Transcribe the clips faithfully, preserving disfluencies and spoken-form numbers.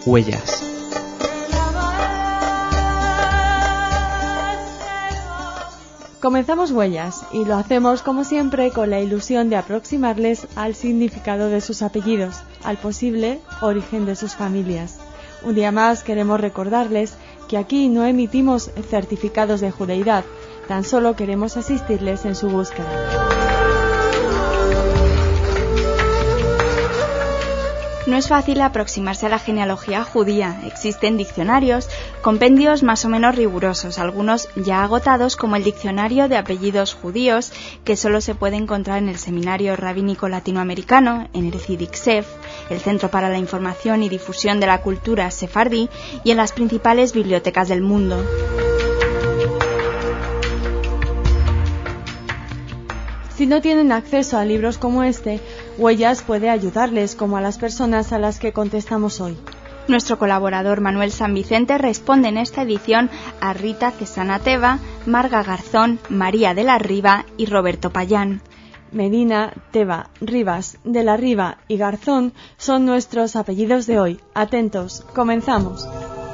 Huellas. Comenzamos Huellas y lo hacemos como siempre con la ilusión de aproximarles al significado de sus apellidos, al posible origen de sus familias. Un día más queremos recordarles que aquí no emitimos certificados de judeidad, tan solo queremos asistirles en su búsqueda. No es fácil aproximarse a la genealogía judía. Existen diccionarios, compendios más o menos rigurosos, algunos ya agotados, como el Diccionario de Apellidos Judíos, que solo se puede encontrar en el Seminario Rabínico Latinoamericano, en el CIDICSEF, el Centro para la Información y Difusión de la Cultura Sefardí, y en las principales bibliotecas del mundo. Si no tienen acceso a libros como este, Huellas puede ayudarles, como a las personas a las que contestamos hoy. Nuestro colaborador Manuel San Vicente responde en esta edición a Rita Cesana Teva, Marga Garzón, María de la Riva y Roberto Payán. Medina, Teva, Rivas, de la Riva y Garzón son nuestros apellidos de hoy. Atentos, comenzamos.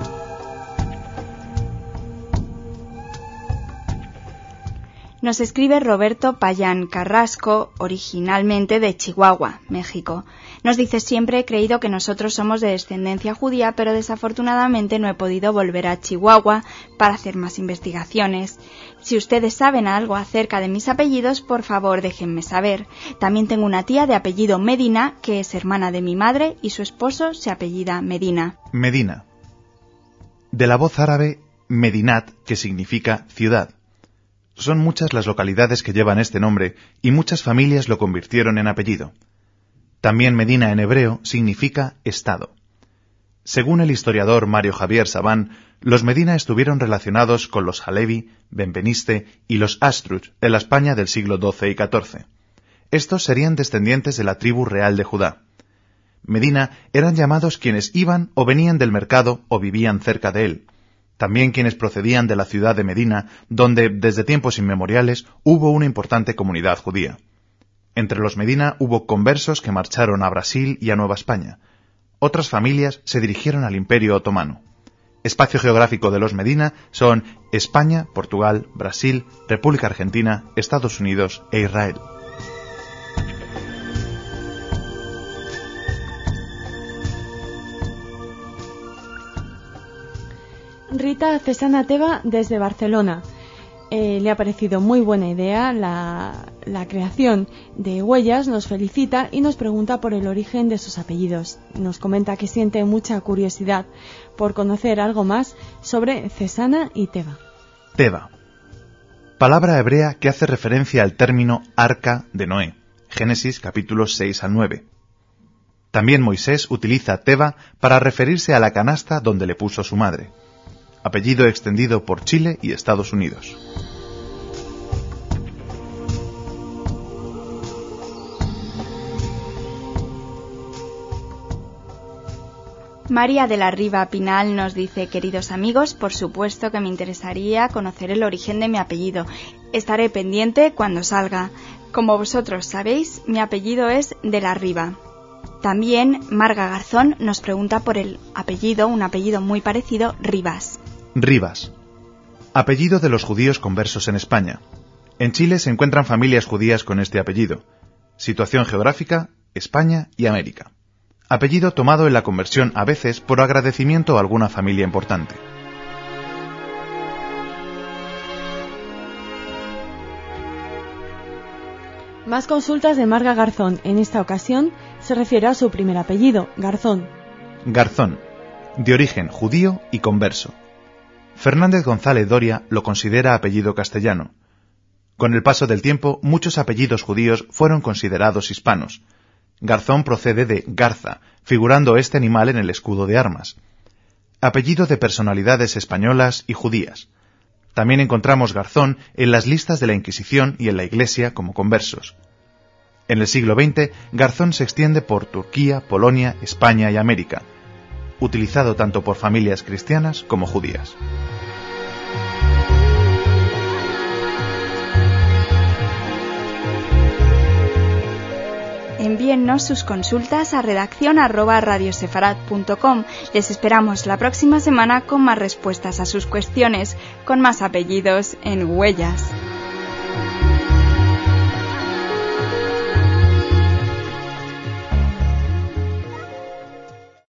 Nos escribe Roberto Payán Carrasco, originalmente de Chihuahua, México. Nos dice: siempre he creído que nosotros somos de descendencia judía, pero desafortunadamente no he podido volver a Chihuahua para hacer más investigaciones. Si ustedes saben algo acerca de mis apellidos, por favor déjenme saber. También tengo una tía de apellido Medina, que es hermana de mi madre, y su esposo se apellida Medina. Medina. De la voz árabe Medinat, que significa ciudad. Son muchas las localidades que llevan este nombre y muchas familias lo convirtieron en apellido. También Medina en hebreo significa estado. Según el historiador Mario Javier Sabán, los Medina estuvieron relacionados con los Halevi, Benveniste y los Astruch en la España del siglo doce y catorce. Estos serían descendientes de la tribu real de Judá. Medina eran llamados quienes iban o venían del mercado o vivían cerca de él. También quienes procedían de la ciudad de Medina, donde, desde tiempos inmemoriales, hubo una importante comunidad judía. Entre los Medina hubo conversos que marcharon a Brasil y a Nueva España. Otras familias se dirigieron al Imperio Otomano. Espacio geográfico de los Medina son España, Portugal, Brasil, República Argentina, Estados Unidos e Israel. Rita Cesana Teva desde Barcelona. Eh, le ha parecido muy buena idea la, la creación de Huellas, nos felicita y nos pregunta por el origen de sus apellidos. Nos comenta que siente mucha curiosidad por conocer algo más sobre Cesana y Teva. Teva. Palabra hebrea que hace referencia al término arca de Noé. Génesis capítulos seis al nueve. También Moisés utiliza Teva para referirse a la canasta donde le puso su madre. Apellido extendido por Chile y Estados Unidos. María de la Riva Pinal nos dice: queridos amigos, por supuesto que me interesaría conocer el origen de mi apellido. Estaré pendiente cuando salga. Como vosotros sabéis, mi apellido es de la Riva. También Marga Garzón nos pregunta por el apellido, un apellido muy parecido, Rivas. Rivas. Apellido de los judíos conversos en España. En Chile se encuentran familias judías con este apellido. Situación geográfica: España y América. Apellido tomado en la conversión a veces por agradecimiento a alguna familia importante. Más consultas de Marga Garzón. En esta ocasión se refiere a su primer apellido, Garzón. Garzón. De origen judío y converso. Fernández González Doria lo considera apellido castellano. Con el paso del tiempo, muchos apellidos judíos fueron considerados hispanos. Garzón procede de Garza, figurando este animal en el escudo de armas. Apellido de personalidades españolas y judías. También encontramos Garzón en las listas de la Inquisición y en la Iglesia como conversos. En el siglo veinte, Garzón se extiende por Turquía, Polonia, España y América, utilizado tanto por familias cristianas como judías. envíennos sus consultas a redacción arroba radiosefarad punto com. Les esperamos la próxima semana con más respuestas a sus cuestiones, con más apellidos en Huellas.